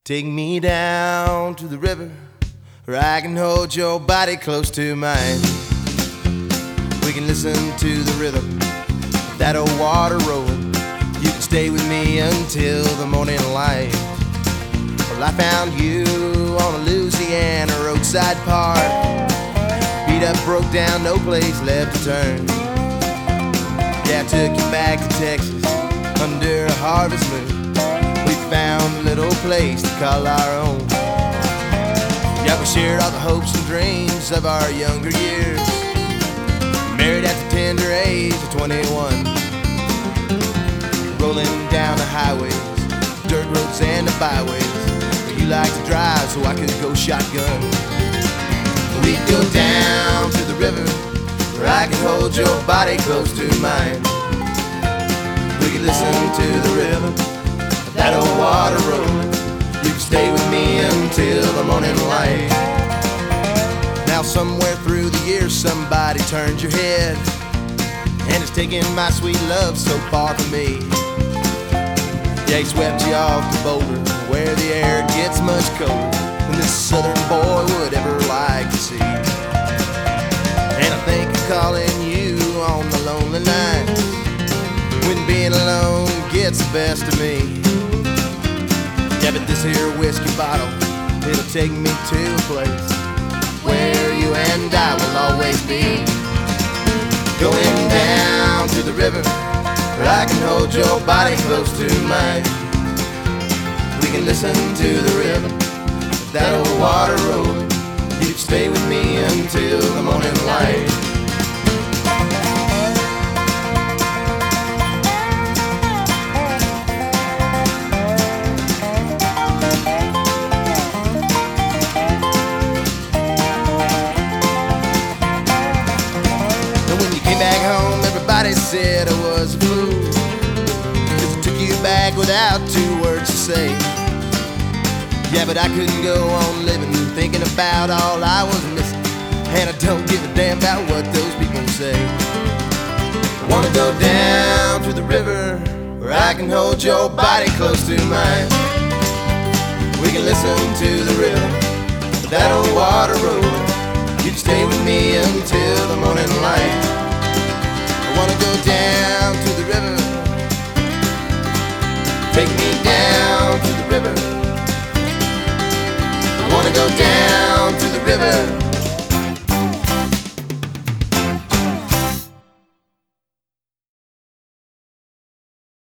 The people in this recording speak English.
Take me down to the river where I can hold your body close to mine. We can listen to the rhythm of that old water rolling. You can stay with me until the morning light. Well, I found you on a Louisiana roadside park. Beat up, broke down, no place left to turn. Yeah, I took you back to Texas under a harvest moon. We found a little place to call our own. Yeah, we shared all the hopes and dreams of our younger years. Married at the tender age of 21. Rolling down the highways, dirt roads and the byways. You like to drive so I could go shotgun. We'd go down to the river where I can hold your body close to mine. We could listen to the rhythm of that old water rolling. You can stay with me until the morning light. Now somewhere through the years somebody turned your head, and it's taken my sweet love so far from me. Yeah, he swept you off to Boulder, where the air gets much colder than this southern boy would ever like to see. And I think of calling you on the lonely nights, when being alone gets the best of me. Yeah, but this here whiskey bottle, it'll take me to a place where you and I will always be. Going down to the river where I can hold your body close to mine. We can listen to the rhythm of that old water rolling. You can stay with me until the morning light. And when you came back home, everybody said I was a fool, 'cause I took you back without two words to say. Yeah, but I couldn't go on living thinking about all I was missing, and I don't give a damn about what those people say. I wanna go down to the river where I can hold your body close to mine. We can listen to the rhythm of that old water rolling. You can stay with me until the morning light. I wanna go down to the river. Take me down to the river. I wanna go down to the river.